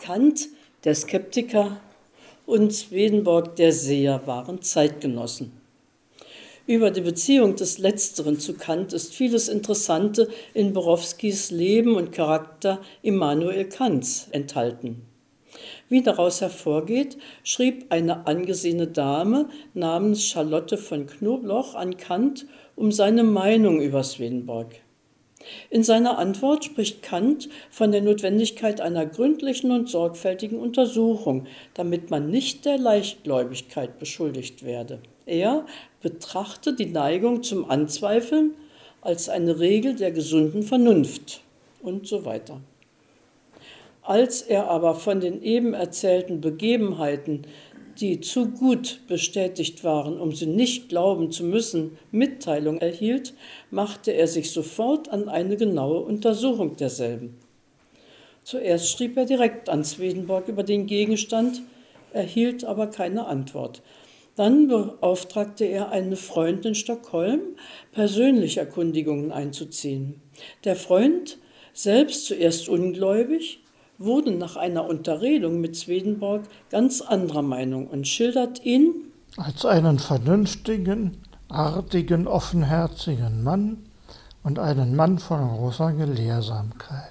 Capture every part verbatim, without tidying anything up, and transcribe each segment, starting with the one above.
Kant, der Skeptiker, und Swedenborg, der Seher, waren Zeitgenossen. Über die Beziehung des Letzteren zu Kant ist vieles Interessante in Borowskis Leben und Charakter Immanuel Kants enthalten. Wie daraus hervorgeht, schrieb eine angesehene Dame namens Charlotte von Knobloch an Kant um seine Meinung über Swedenborg. In seiner Antwort spricht Kant von der Notwendigkeit einer gründlichen und sorgfältigen Untersuchung, damit man nicht der Leichtgläubigkeit beschuldigt werde. Er betrachte die Neigung zum Anzweifeln als eine Regel der gesunden Vernunft und so weiter. Als er aber von den eben erzählten Begebenheiten, die zu gut bestätigt waren, um sie nicht glauben zu müssen, Mitteilung erhielt, machte er sich sofort an eine genaue Untersuchung derselben. Zuerst schrieb er direkt an Swedenborg über den Gegenstand, erhielt aber keine Antwort. Dann beauftragte er einen Freund in Stockholm, persönlich Erkundigungen einzuziehen. Der Freund, selbst zuerst ungläubig, wurde nach einer Unterredung mit Swedenborg ganz anderer Meinung und schildert ihn als einen vernünftigen, artigen, offenherzigen Mann und einen Mann von großer Gelehrsamkeit.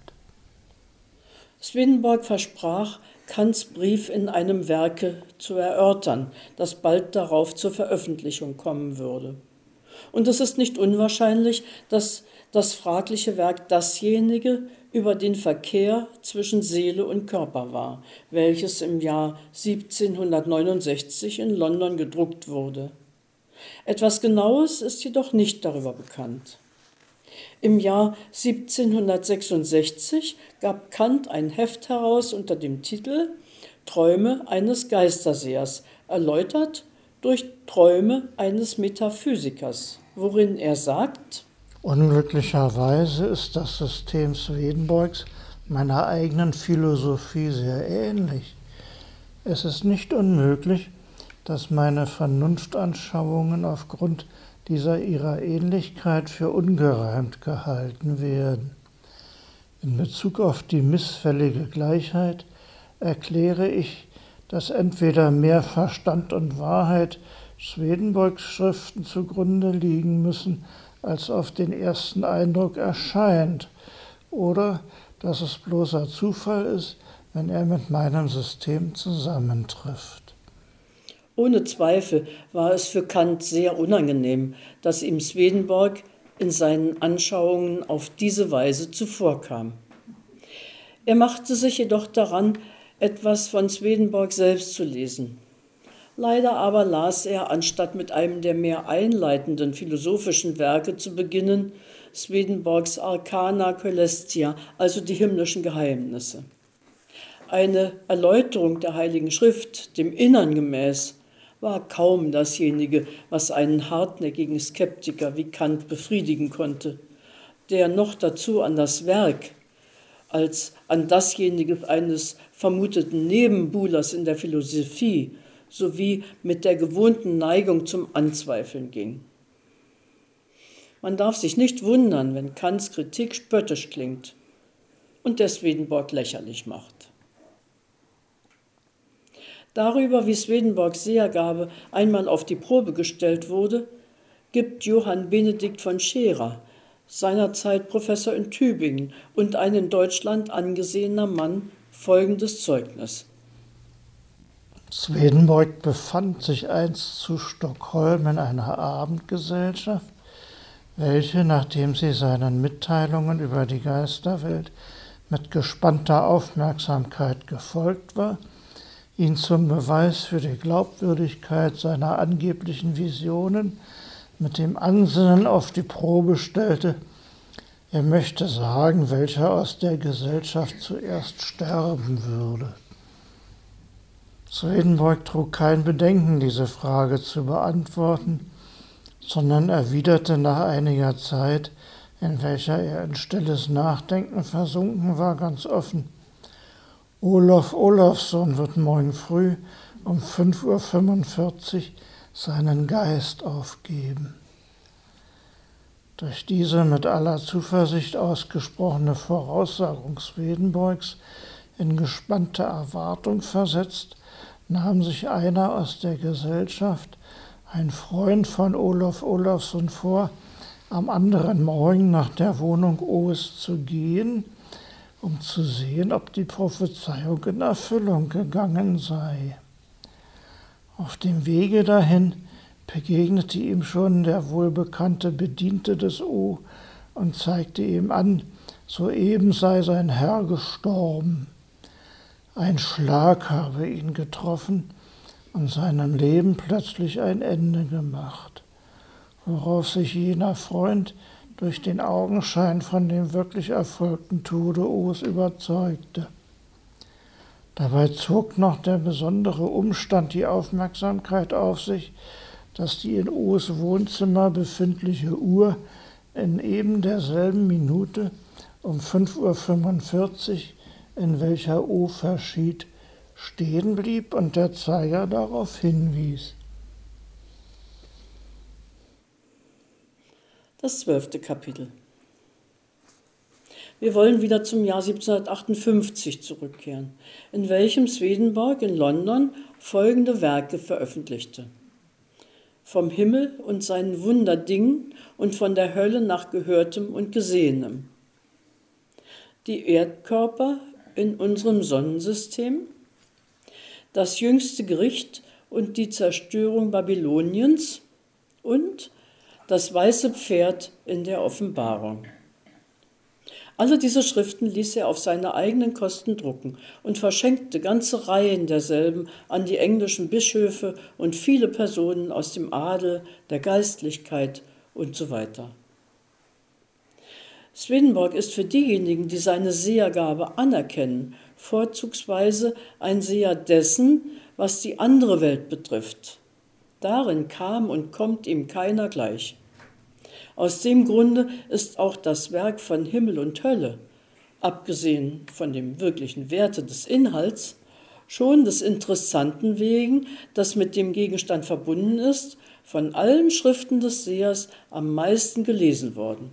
Swedenborg versprach, Kants Brief in einem Werke zu erörtern, das bald darauf zur Veröffentlichung kommen würde. Und es ist nicht unwahrscheinlich, dass das fragliche Werk dasjenige über den Verkehr zwischen Seele und Körper war, welches im Jahr siebzehnhundertneunundsechzig in London gedruckt wurde. Etwas Genaues ist jedoch nicht darüber bekannt. Im Jahr siebzehnhundertsechsundsechzig gab Kant ein Heft heraus unter dem Titel »Träume eines Geistersehers«, erläutert durch Träume eines Metaphysikers, worin er sagt: Unglücklicherweise ist das System Swedenborgs meiner eigenen Philosophie sehr ähnlich. Es ist nicht unmöglich, dass meine Vernunftanschauungen aufgrund dieser ihrer Ähnlichkeit für ungereimt gehalten werden. In Bezug auf die missfällige Gleichheit erkläre ich, dass entweder mehr Verstand und Wahrheit Swedenborgs Schriften zugrunde liegen müssen, als auf den ersten Eindruck erscheint, oder dass es bloßer Zufall ist, wenn er mit meinem System zusammentrifft. Ohne Zweifel war es für Kant sehr unangenehm, dass ihm Swedenborg in seinen Anschauungen auf diese Weise zuvorkam. Er machte sich jedoch daran, etwas von Swedenborg selbst zu lesen. Leider aber las er, anstatt mit einem der mehr einleitenden philosophischen Werke zu beginnen, Swedenborgs Arcana Coelestia, also die himmlischen Geheimnisse. Eine Erläuterung der Heiligen Schrift, dem Innern gemäß, war kaum dasjenige, was einen hartnäckigen Skeptiker wie Kant befriedigen konnte, der noch dazu an das Werk als an dasjenige eines vermuteten Nebenbuhlers in der Philosophie sowie mit der gewohnten Neigung zum Anzweifeln ging. Man darf sich nicht wundern, wenn Kants Kritik spöttisch klingt und der Swedenborg lächerlich macht. Darüber, wie Swedenborgs Sehergabe einmal auf die Probe gestellt wurde, gibt Johann Benedikt von Scherer, seinerzeit Professor in Tübingen und ein in Deutschland angesehener Mann, folgendes Zeugnis. Swedenborg befand sich einst zu Stockholm in einer Abendgesellschaft, welche, nachdem sie seinen Mitteilungen über die Geisterwelt mit gespannter Aufmerksamkeit gefolgt war, ihn zum Beweis für die Glaubwürdigkeit seiner angeblichen Visionen mit dem Ansinnen auf die Probe stellte, er möchte sagen, welcher aus der Gesellschaft zuerst sterben würde. Swedenborg trug kein Bedenken, diese Frage zu beantworten, sondern erwiderte nach einiger Zeit, in welcher er in stilles Nachdenken versunken war, ganz offen: Olof Olofsson wird morgen früh um fünf Uhr fünfundvierzig seinen Geist aufgeben. Durch diese mit aller Zuversicht ausgesprochene Voraussagung Swedenborgs In gespannte Erwartung versetzt, nahm sich einer aus der Gesellschaft, ein Freund von Olof Olofsson, vor, am anderen Morgen nach der Wohnung O's zu gehen, um zu sehen, ob die Prophezeiung in Erfüllung gegangen sei. Auf dem Wege dahin begegnete ihm schon der wohlbekannte Bediente des O und zeigte ihm an, soeben sei sein Herr gestorben. Ein Schlag habe ihn getroffen und seinem Leben plötzlich ein Ende gemacht, worauf sich jener Freund durch den Augenschein von dem wirklich erfolgten Tode O's überzeugte. Dabei zog noch der besondere Umstand die Aufmerksamkeit auf sich, dass die in O's Wohnzimmer befindliche Uhr in eben derselben Minute um fünf Uhr fünfundvierzig, in welcher O verschied, stehen blieb und der Zeiger darauf hinwies. Das zwölfte Kapitel. Wir wollen wieder zum Jahr siebzehnhundertachtundfünfzig zurückkehren, in welchem Swedenborg in London folgende Werke veröffentlichte: Vom Himmel und seinen Wunderdingen und von der Hölle nach Gehörtem und Gesehenem. Die Erdkörper in unserem Sonnensystem, das jüngste Gericht und die Zerstörung Babyloniens und das weiße Pferd in der Offenbarung. Alle diese Schriften ließ er auf seine eigenen Kosten drucken und verschenkte ganze Reihen derselben an die englischen Bischöfe und viele Personen aus dem Adel, der Geistlichkeit und so weiter. Swedenborg ist für diejenigen, die seine Sehergabe anerkennen, vorzugsweise ein Seher dessen, was die andere Welt betrifft. Darin kam und kommt ihm keiner gleich. Aus dem Grunde ist auch das Werk von Himmel und Hölle, abgesehen von dem wirklichen Werte des Inhalts, schon des Interessanten wegen, das mit dem Gegenstand verbunden ist, von allen Schriften des Sehers am meisten gelesen worden.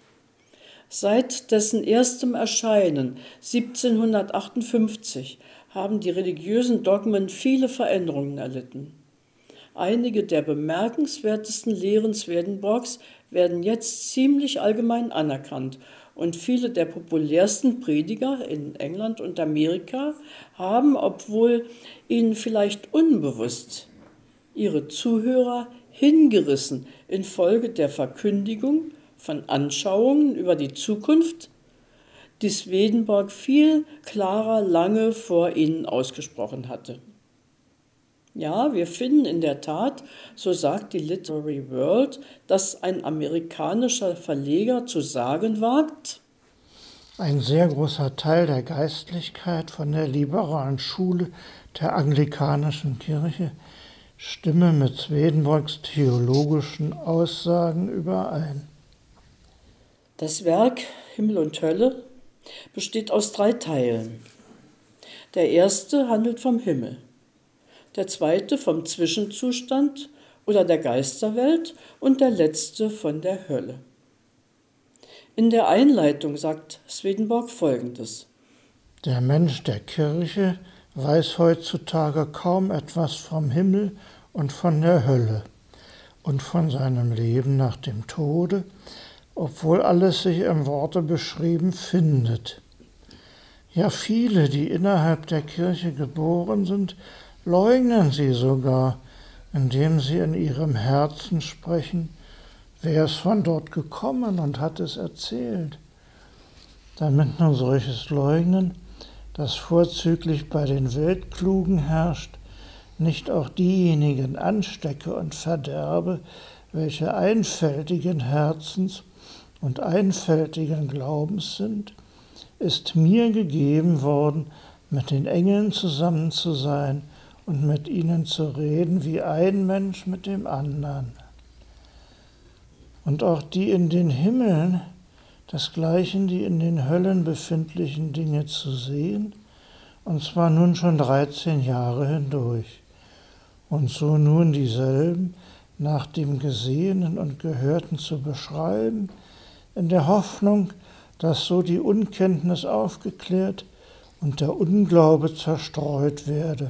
Seit dessen erstem Erscheinen siebzehnhundertachtundfünfzig haben die religiösen Dogmen viele Veränderungen erlitten. Einige der bemerkenswertesten Lehren Swedenborgs werden jetzt ziemlich allgemein anerkannt und viele der populärsten Prediger in England und Amerika haben, obwohl ihnen vielleicht unbewusst, ihre Zuhörer hingerissen infolge der Verkündigung von Anschauungen über die Zukunft, die Swedenborg viel klarer lange vor ihnen ausgesprochen hatte. Ja, wir finden in der Tat, so sagt die Literary World, dass ein amerikanischer Verleger zu sagen wagt: Ein sehr großer Teil der Geistlichkeit von der liberalen Schule der anglikanischen Kirche stimme mit Swedenborgs theologischen Aussagen überein. Das Werk Himmel und Hölle besteht aus drei Teilen. Der erste handelt vom Himmel, der zweite vom Zwischenzustand oder der Geisterwelt und der letzte von der Hölle. In der Einleitung sagt Swedenborg Folgendes: Der Mensch der Kirche weiß heutzutage kaum etwas vom Himmel und von der Hölle und von seinem Leben nach dem Tode, obwohl alles sich im Worte beschrieben findet. Ja, viele, die innerhalb der Kirche geboren sind, leugnen sie sogar, indem sie in ihrem Herzen sprechen: Wer ist von dort gekommen und hat es erzählt? Damit nun solches Leugnen, das vorzüglich bei den Weltklugen herrscht, nicht auch diejenigen anstecke und verderbe, welche einfältigen Herzens und einfältigen Glaubens sind, ist mir gegeben worden, mit den Engeln zusammen zu sein und mit ihnen zu reden wie ein Mensch mit dem anderen. Und auch die in den Himmeln, desgleichen die in den Höllen befindlichen Dinge zu sehen, und zwar nun schon dreizehn Jahre hindurch, und so nun dieselben nach dem Gesehenen und Gehörten zu beschreiben, in der Hoffnung, dass so die Unkenntnis aufgeklärt und der Unglaube zerstreut werde.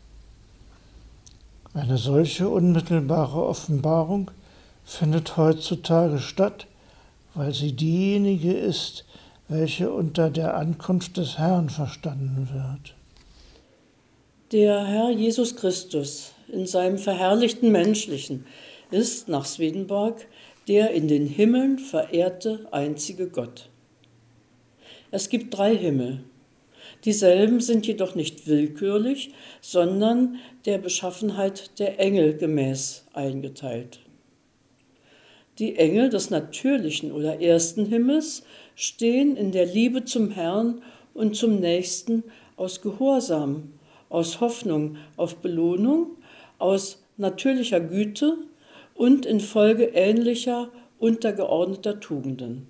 Eine solche unmittelbare Offenbarung findet heutzutage statt, weil sie diejenige ist, welche unter der Ankunft des Herrn verstanden wird. Der Herr Jesus Christus in seinem verherrlichten Menschlichen ist nach Swedenborg der in den Himmeln verehrte einzige Gott. Es gibt drei Himmel. Dieselben sind jedoch nicht willkürlich, sondern der Beschaffenheit der Engel gemäß eingeteilt. Die Engel des natürlichen oder ersten Himmels stehen in der Liebe zum Herrn und zum Nächsten aus Gehorsam, aus Hoffnung auf Belohnung, aus natürlicher Güte und infolge ähnlicher, untergeordneter Tugenden.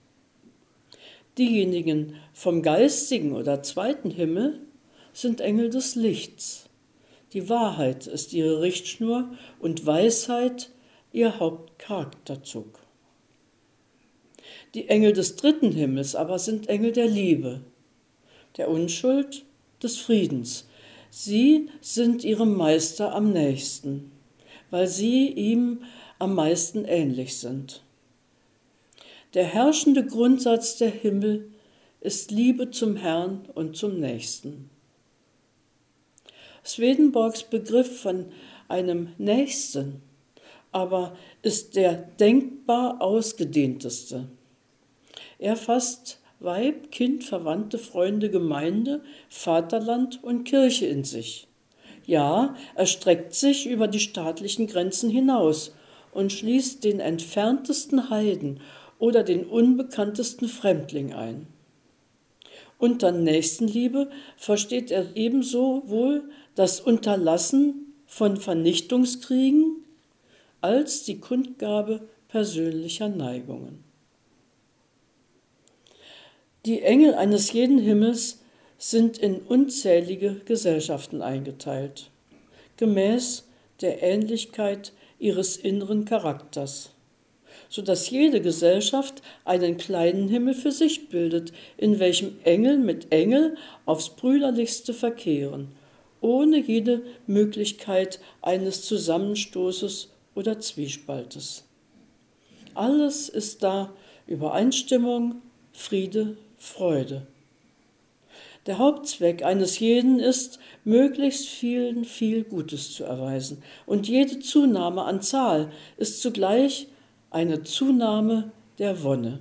Diejenigen vom geistigen oder zweiten Himmel sind Engel des Lichts. Die Wahrheit ist ihre Richtschnur und Weisheit ihr Hauptcharakterzug. Die Engel des dritten Himmels aber sind Engel der Liebe, der Unschuld, des Friedens. Sie sind ihrem Meister am nächsten, weil sie ihm am meisten ähnlich sind. Der herrschende Grundsatz der Himmel ist Liebe zum Herrn und zum Nächsten. Swedenborgs Begriff von einem Nächsten aber ist der denkbar ausgedehnteste. Er fasst Weib, Kind, Verwandte, Freunde, Gemeinde, Vaterland und Kirche in sich. Ja, er streckt sich über die staatlichen Grenzen hinaus und schließt den entferntesten Heiden oder den unbekanntesten Fremdling ein. Unter Nächstenliebe versteht er ebenso wohl das Unterlassen von Vernichtungskriegen als die Kundgabe persönlicher Neigungen. Die Engel eines jeden Himmels sind in unzählige Gesellschaften eingeteilt, gemäß der Ähnlichkeit ihres inneren Charakters, sodass jede Gesellschaft einen kleinen Himmel für sich bildet, in welchem Engel mit Engel aufs brüderlichste verkehren, ohne jede Möglichkeit eines Zusammenstoßes oder Zwiespaltes. Alles ist da Übereinstimmung, Friede, Freude. Der Hauptzweck eines jeden ist, möglichst vielen viel Gutes zu erweisen, und jede Zunahme an Zahl ist zugleich eine Zunahme der Wonne.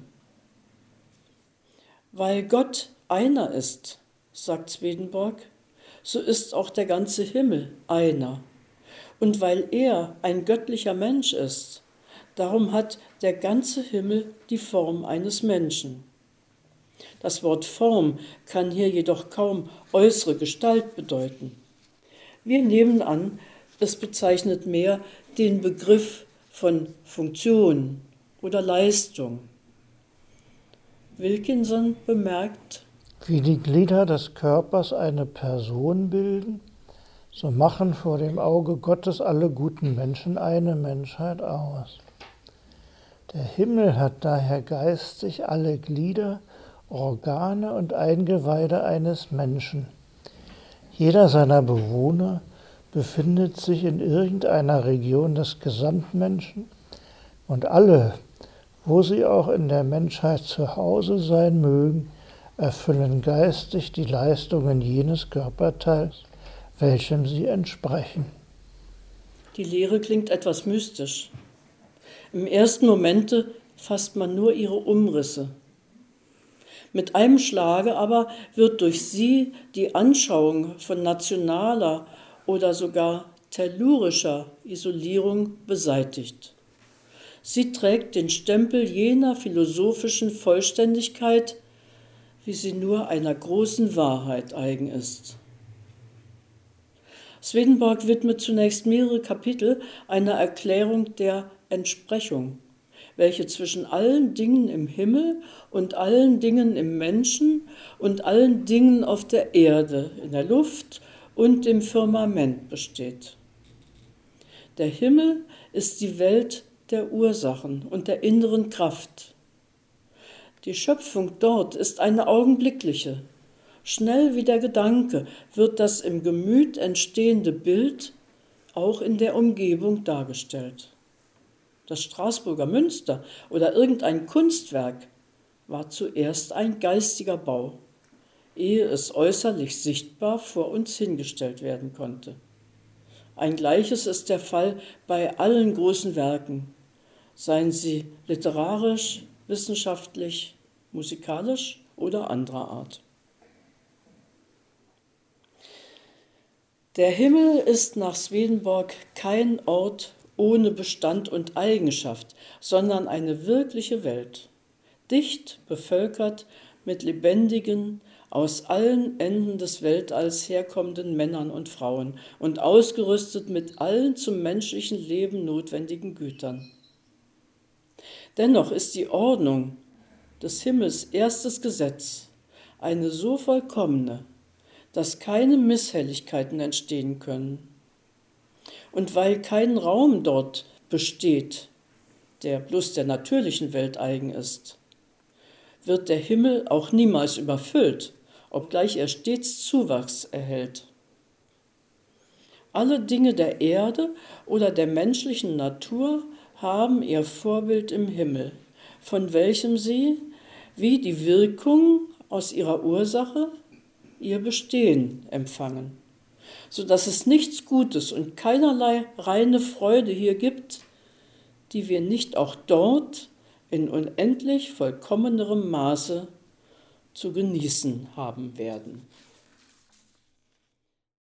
Weil Gott einer ist, sagt Swedenborg, so ist auch der ganze Himmel einer. Und weil er ein göttlicher Mensch ist, darum hat der ganze Himmel die Form eines Menschen. Das Wort Form kann hier jedoch kaum äußere Gestalt bedeuten. Wir nehmen an, es bezeichnet mehr den Begriff von Funktion oder Leistung. Wilkinson bemerkt: Wie die Glieder des Körpers eine Person bilden, so machen vor dem Auge Gottes alle guten Menschen eine Menschheit aus. Der Himmel hat daher geistig alle Glieder, Organe und Eingeweide eines Menschen. Jeder seiner Bewohner befindet sich in irgendeiner Region des Gesamtmenschen und alle, wo sie auch in der Menschheit zu Hause sein mögen, erfüllen geistig die Leistungen jenes Körperteils, welchem sie entsprechen. Die Lehre klingt etwas mystisch. Im ersten Momente fasst man nur ihre Umrisse. Mit einem Schlage aber wird durch sie die Anschauung von nationaler oder sogar tellurischer Isolierung beseitigt. Sie trägt den Stempel jener philosophischen Vollständigkeit, wie sie nur einer großen Wahrheit eigen ist. Swedenborg widmet zunächst mehrere Kapitel einer Erklärung der Entsprechung, welche zwischen allen Dingen im Himmel und allen Dingen im Menschen und allen Dingen auf der Erde, in der Luft und im Firmament besteht. Der Himmel ist die Welt der Ursachen und der inneren Kraft. Die Schöpfung dort ist eine augenblickliche, Schnell wie der Gedanke wird das im Gemüt entstehende Bild auch in der Umgebung dargestellt. Das Straßburger Münster oder irgendein Kunstwerk war zuerst ein geistiger Bau, ehe es äußerlich sichtbar vor uns hingestellt werden konnte. Ein Gleiches ist der Fall bei allen großen Werken, seien sie literarisch, wissenschaftlich, musikalisch oder anderer Art. Der Himmel ist nach Swedenborg kein Ort ohne Bestand und Eigenschaft, sondern eine wirkliche Welt, dicht bevölkert mit lebendigen, aus allen Enden des Weltalls herkommenden Männern und Frauen und ausgerüstet mit allen zum menschlichen Leben notwendigen Gütern. Dennoch ist die Ordnung des Himmels erstes Gesetz eine so vollkommene, dass keine Misshelligkeiten entstehen können. Und weil kein Raum dort besteht, der bloß der natürlichen Welt eigen ist, wird der Himmel auch niemals überfüllt, obgleich er stets Zuwachs erhält. Alle Dinge der Erde oder der menschlichen Natur haben ihr Vorbild im Himmel, von welchem sie, wie die Wirkung aus ihrer Ursache, ihr Bestehen empfangen, so dass es nichts Gutes und keinerlei reine Freude hier gibt, die wir nicht auch dort in unendlich vollkommenerem Maße zu genießen haben werden.